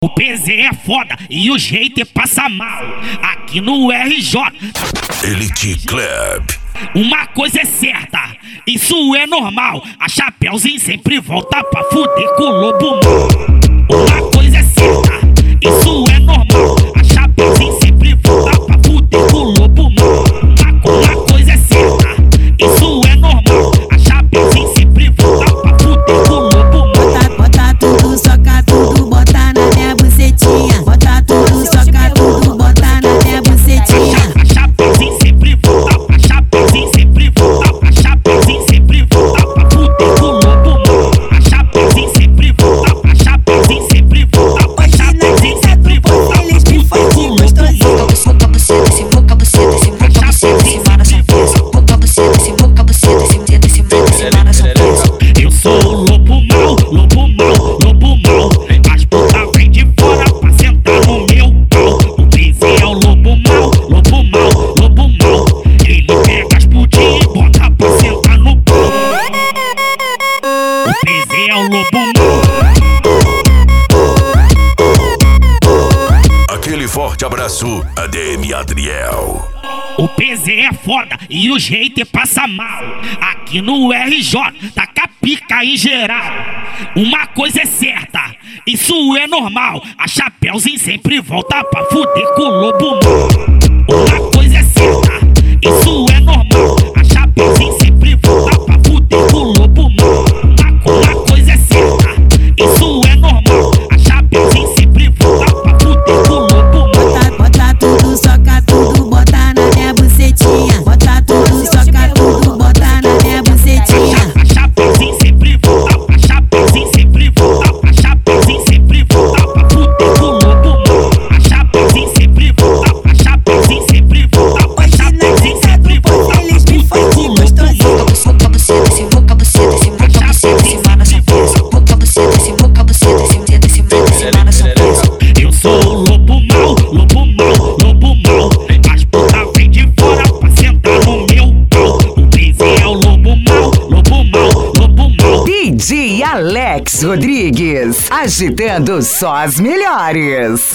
O PZ é foda e os haters passa mal aqui no RJ Elite Club. Uma coisa é certa, isso é normal. A Chapeuzinho sempre volta pra fuder com o lobo mal. Uma coisa é certa, isso é normal. A Chapeuzinho sempre volta pra fuder com o lobo mal. Uma coisa é certa, isso é normal. A Chapeuzinho sempre volta pra fuder com o lobo mal. Bota tudo, soca tudo, bota na minha bucetinha. Bota tudo, soca tudo, bota na minha bucetinha. A Chapeuzinho sempre volta, a Chapeuzinho sempre volta, a Chapeuzinho sempre volta pra fuder com o lobo mal. A Chapeuzinho sempre volta, a Chapeuzinho sempre volta, a Chapeuzinho sempre volta pra fuder com o lobo mal. Boca buceta, sim, boca buceta, sim, boca buceta, sim, mara sua presa. Boca buceta, sim, boca buceta, sim, dedo, sim, dedo, sim, mara sua presa. Eu sou o lobo mal, lobo mal, lobo mal. As putas vêm de fora pra sentar no meu pau. O PZ é o lobo mal, lobo mal, lobo mal. Ele pega as putinhas e bota pra sentar no pau. O PZ é o lobo mal. Aquele forte abraço, ADM Adriel. O PZ é foda e os haters passa mal aqui no RJ, taca pica em geral. Uma coisa é certa, isso é normal. A Chapeuzinho sempre volta pra fuder com o lobo mal. Uma coisa é certa, isso é normal. A Chapeuzinho sempre volta pra fuder com o lobo mal. Uma coisa é certa, isso é normal. A Chapeuzinho sempre volta pra fuder com o lobo mal. Bota tudo, soca tudo, bota na minha bucetinha. Bota tudo, soca tudo, bota na minha bucetinha. A Chapeuzinho sempre volta, a Chapeuzinho sempre volta, a Chapeuzinho sempre volta pra fuder com o lobo mal. A Chapeuzinho sempre volta, a Chapeuzinho sempre volta, a Chapeuzinho sempre volta pra fuder com o lobo mal. Boca buceta, sim, boca buceta, sim, boca buceta, sim, mara sua presa. Boca buceta, sim, boca buceta, sim, dedo, sim, dedo, sim, mara sua presa. Eu sou o lobo mal, lobo mal, lobo mal. As putas vêm de fora pra sentar no meu pau. O PZ é o lobo mal, lobo mal, lobo mal. DJ Alex Rodrigues, agitando só as melhores.